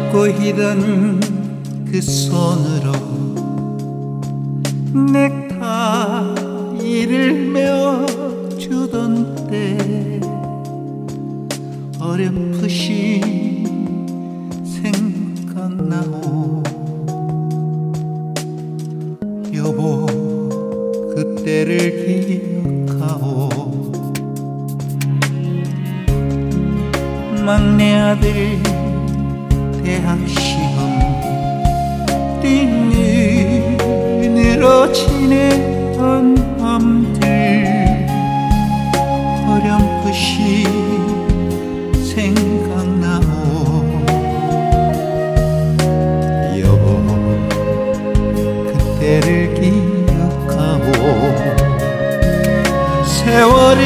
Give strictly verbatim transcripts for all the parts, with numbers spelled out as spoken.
꼬이던 그 손으로 넥타이를 메어주던 때 어렴풋이 생각나오. 여보 그때를 기억하오. 막내 아들 대학 시험 띵눈으로 지내던 밤들 어렴풋이 생각나오. 여보 그때를 기억하오. 세월이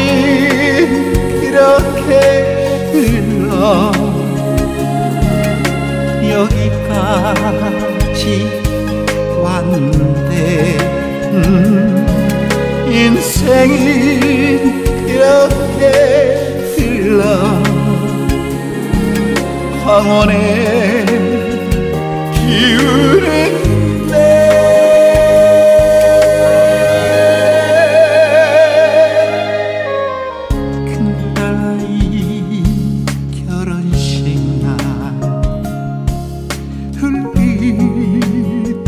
이렇게 흘러 여기까지 왔는데 음, 인생이 이렇게 흘러 황혼의 기운인데 큰딸아이 결혼식 날 흘리던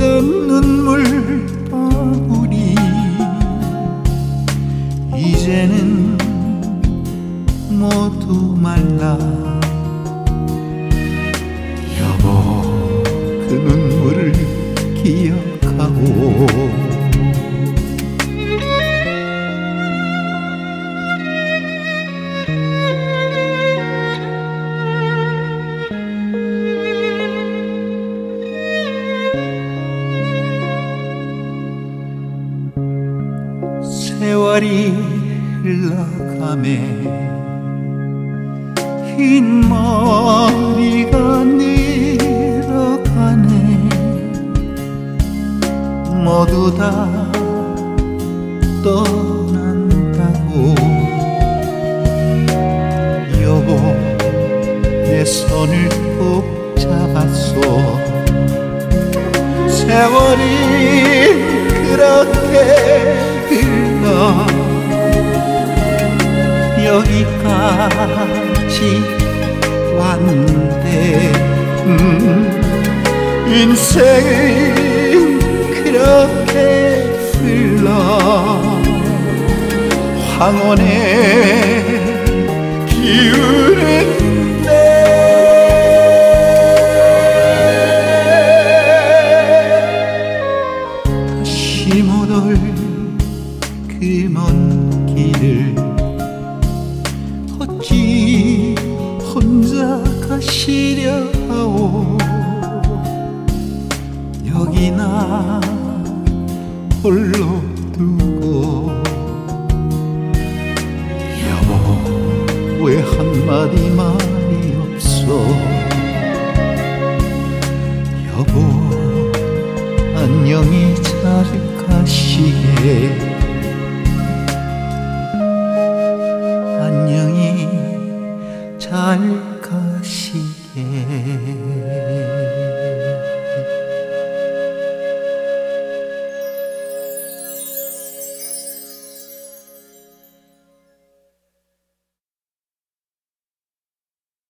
눈물방울이 이제는 모두 말라. 여보 그 눈물을 기억하오. 세월이 흘러가매 흰 머리가 늘어가네. 모두 다 떠난다고. 여보 내 손을 꼭 잡았소. 세월이 그렇게 흘러 여기까지 왔는데 음, 인생은 그렇게 흘러 황혼의 기운인데 다시 못 올 그 먼 길을 어찌 혼자 가시려 하오. 여기 나 홀로 두고. 여보 왜 한마디 말이 없어. 여보 안녕히 잘 가시게. 안녕히 잘 가시게.